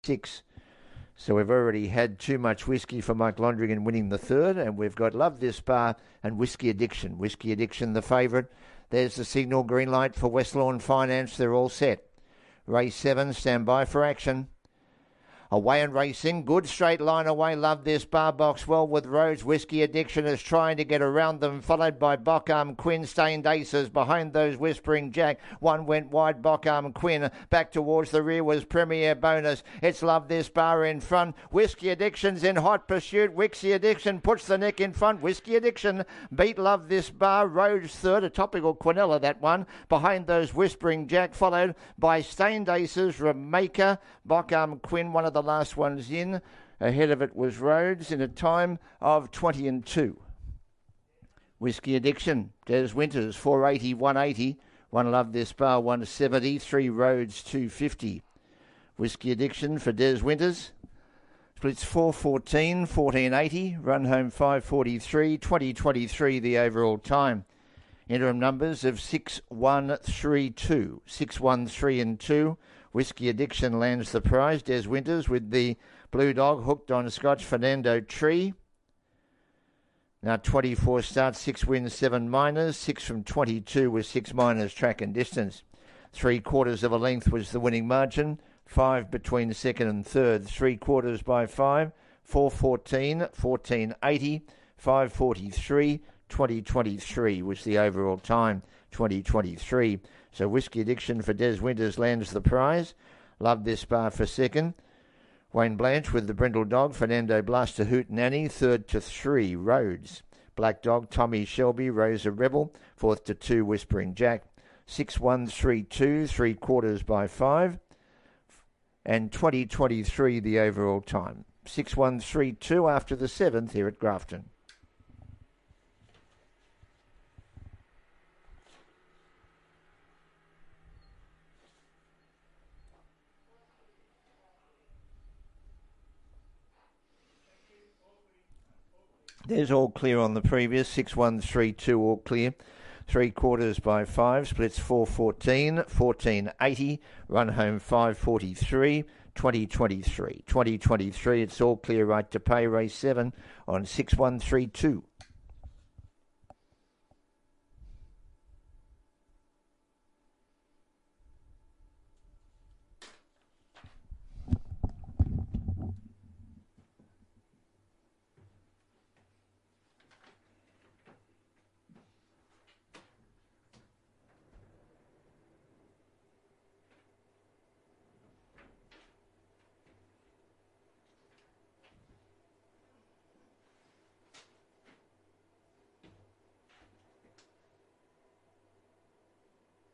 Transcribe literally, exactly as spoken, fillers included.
six. So we've already had Too Much Whiskey for Mike Londrigan winning the third, and we've got Love This Bar and Whiskey Addiction. Whiskey Addiction, the favourite. There's the signal, green light for Westlawn Finance. They're all set. Race seven, stand by for action. Away and racing, good straight line away, Love This Bar, box well with Rhodes. Whiskey Addiction is trying to get around them, followed by Bockarm Quinn, Stained Aces behind those Whispering Jack. One went wide, Bockarm Quinn. Back towards the rear was Premier Bonus. It's Love This Bar in front. Whiskey Addiction's in hot pursuit. Whiskey Addiction puts the neck in front. Whiskey Addiction beat Love This Bar. Rhodes third, a topical Quinella, that one. Behind those Whispering Jack, followed by Stained Aces, Remaker, Bockarm Quinn, one of the last ones in. Ahead of it was Rhodes in a time of twenty and two. Whiskey Addiction, Des Winters, four eighty, one eighty. One Love This Bar, one seventy. Three Rhodes, two fifty. Whiskey Addiction for Des Winters. Splits four fourteen, fourteen eighty. Run home five forty-three, twenty twenty-three the overall time. Interim numbers of six one three two. six one three and two. Whiskey Addiction lands the prize. Des Winters with the Blue Dog hooked on Scotch Fernando Tree. Now twenty-four starts, six wins, seven minors. Six from twenty-two with six minors track and distance. Three quarters of a length was the winning margin. Five between second and third. Three quarters by five. four fourteen, fourteen eighty, five forty-three, twenty twenty-three was the overall time. twenty twenty-three. So Whiskey Addiction for Des Winters lands the prize. Love This Bar for second. Wayne Blanche with the Brindle Dog. Fernando Blaster Hoot Nanny. Third to three, Rhodes. Black Dog, Tommy Shelby, Rosa Rebel. Fourth to two, Whispering Jack. six one three two, three quarters by five. And twenty twenty-three the overall time. six one three two after the seventh here at Grafton. There's all clear on the previous. six one three two all clear. Three quarters by five. Splits four fourteen, fourteen eighty. Run home five forty-three, twenty twenty-three. twenty twenty-three, it's all clear right to pay. Race seven on six one three two.